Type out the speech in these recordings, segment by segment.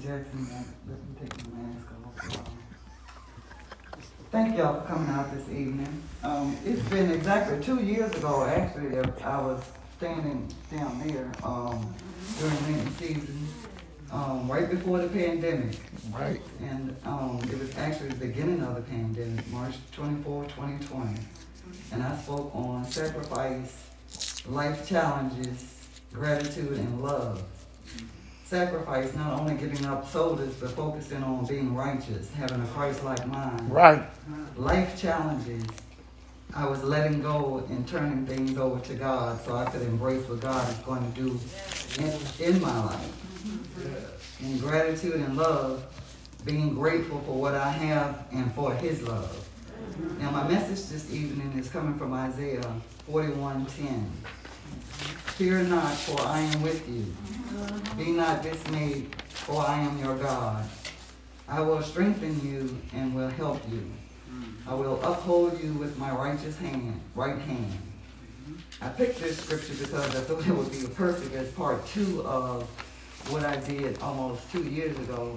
Jackson. Let me take my mask off. Thank y'all for coming out this evening. It's been exactly 2 years ago, actually, that I was standing down there during Lenten season, right before the pandemic. Right. And it was actually the beginning of the pandemic, March 24, 2020. And I spoke on sacrifice, life challenges, gratitude, and love. Sacrifice, not only giving up sodas, but focusing on being righteous, having a Christ-like mind. Right. Life challenges, I was letting go and turning things over to God so I could embrace what God is going to do in my life. And gratitude and love, being grateful for what I have and for His love. Now my message this evening is coming from Isaiah 41:10. Fear not, for I am with you. Be not dismayed, for I am your God. I will strengthen you and will help you. I will uphold you with my right hand. I picked this scripture because I thought it would be perfect as part 2 of what I did almost 2 years ago.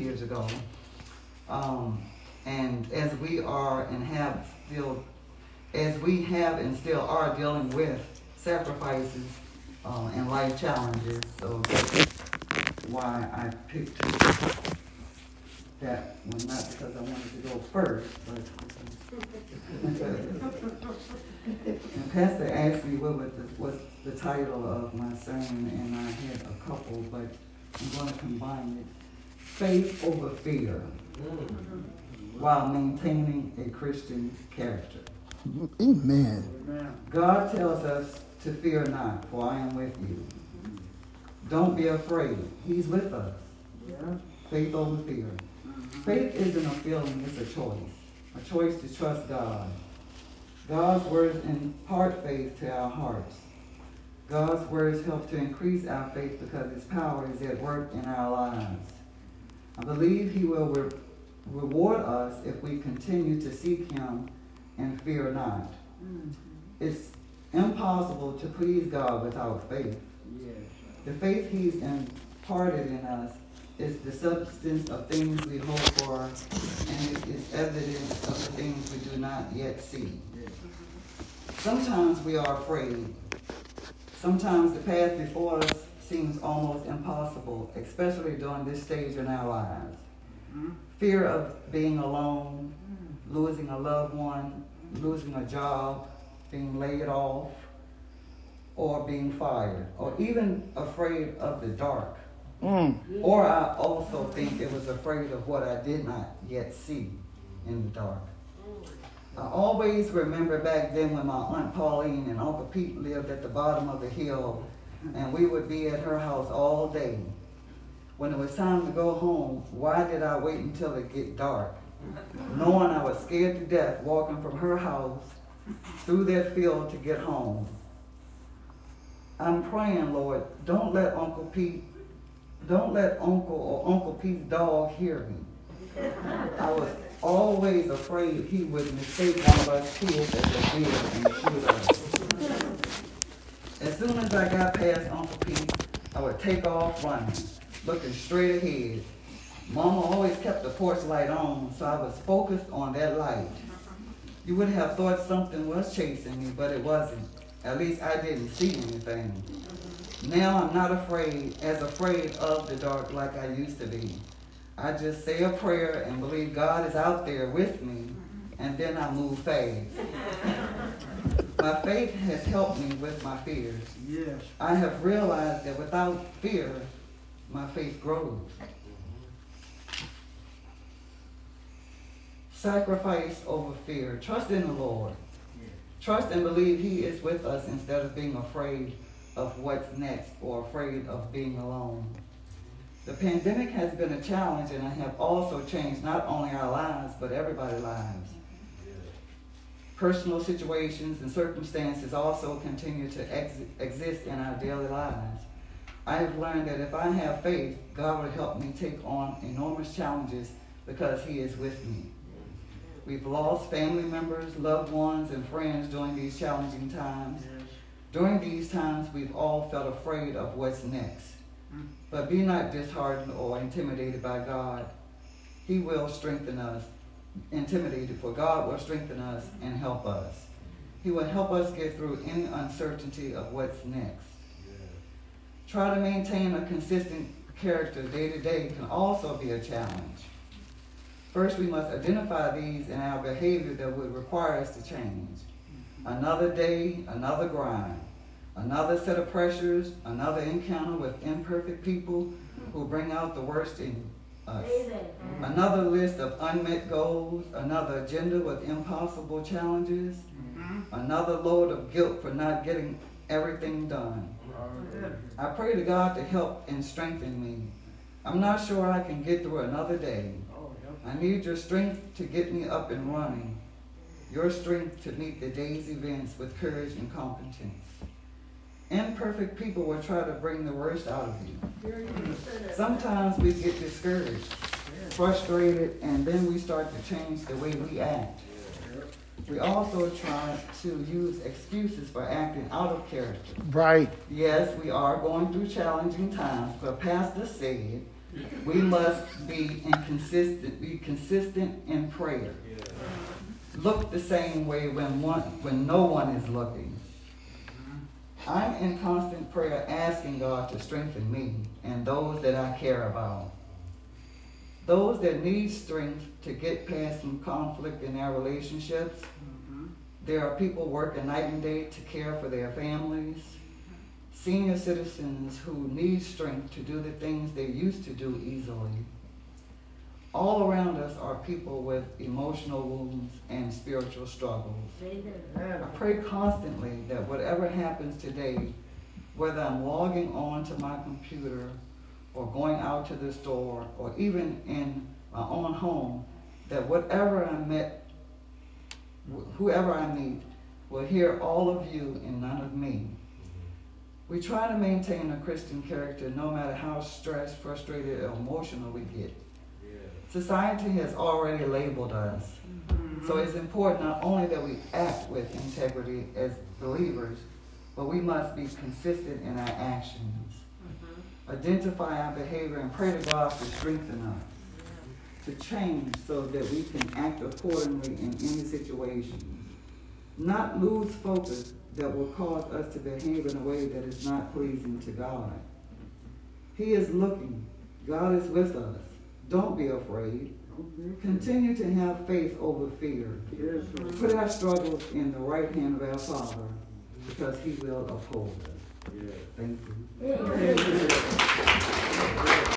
And as we have and still are dealing with sacrifices and life challenges, so that's why I picked that one, not because I wanted to go first, but and Pastor asked me what was the title of my sermon, and I had a couple, but I'm going to combine it. Faith over fear, while maintaining a Christian character. Amen. God tells us to fear not, for I am with you. Don't be afraid. He's with us. Faith over fear. Faith isn't a feeling, it's a choice. A choice to trust God. God's words impart faith to our hearts. God's words help to increase our faith because His power is at work in our lives. I believe He will reward us if we continue to seek Him and fear not. It's impossible to please God without faith. The faith He's imparted in us is the substance of things we hope for, and it is evidence of the things we do not yet see. Sometimes we are afraid. Sometimes the path before us seems almost impossible, especially during this stage in our lives. Fear of being alone, losing a loved one, losing a job, being laid off, or being fired, or even afraid of the dark. Or I also think it was afraid of what I did not yet see in the dark. I always remember back then when my Aunt Pauline and Uncle Pete lived at the bottom of the hill, and we would be at her house all day. When it was time to go home, why did I wait until it get dark? Knowing I was scared to death walking from her house through that field to get home. I'm praying, Lord, don't let Uncle or Uncle Pete's dog hear me. I was always afraid he would mistake one of us kids as a deer and shoot us. As soon as I got past Uncle Pete, I would take off running, looking straight ahead. Mama always kept the porch light on, so I was focused on that light. You would have thought something was chasing me, but it wasn't. At least I didn't see anything. Now I'm not afraid of the dark like I used to be. I just say a prayer and believe God is out there with me, and then I move fast. My faith has helped me with my fears. Yes. I have realized that without fear, my faith grows. Sacrifice over fear. Trust in the Lord. Trust and believe He is with us instead of being afraid of what's next or afraid of being alone. The pandemic has been a challenge and have also changed not only our lives, but everybody's lives. Personal situations and circumstances also continue to exist in our daily lives. I have learned that if I have faith, God will help me take on enormous challenges because He is with me. We've lost family members, loved ones, and friends during these challenging times. During these times, we've all felt afraid of what's next. But be not disheartened or intimidated by God. He will strengthen us. Intimidated, for God will strengthen us and help us. He will help us get through any uncertainty of what's next. Try to maintain a consistent character day to day can also be a challenge. First, we must identify these in our behavior that would require us to change. Another day, another grind, another set of pressures, another encounter with imperfect people who bring out the worst in us. Another list of unmet goals, another agenda with impossible challenges, another load of guilt for not getting everything done. I pray to God to help and strengthen me. I'm not sure I can get through another day. I need your strength to get me up and running. Your strength to meet the day's events with courage and competence. Imperfect people will try to bring the worst out of you. Sometimes we get discouraged, frustrated, and then we start to change the way we act. We also try to use excuses for acting out of character. Right. Yes, we are going through challenging times, but Pastor said we must be consistent in prayer. Look the same way when no one is looking. I'm in constant prayer asking God to strengthen me and those that I care about. Those that need strength to get past some conflict in their relationships. There are people working night and day to care for their families. Senior citizens who need strength to do the things they used to do easily. All around us are people with emotional wounds and spiritual struggles. I pray constantly that whatever happens today, whether I'm logging on to my computer or going out to the store or even in my own home, that whoever I meet will hear all of you and none of me. We try to maintain a Christian character no matter how stressed, frustrated, or emotional we get. Society has already labeled us. So it's important not only that we act with integrity as believers, but we must be consistent in our actions. Identify our behavior and pray to God to strengthen us, to change so that we can act accordingly in any situation. Not lose focus that will cause us to behave in a way that is not pleasing to God. He is looking. God is with us. Don't be afraid. Continue to have faith over fear. Put our struggles in the right hand of our Father, because He will uphold us. Thank you.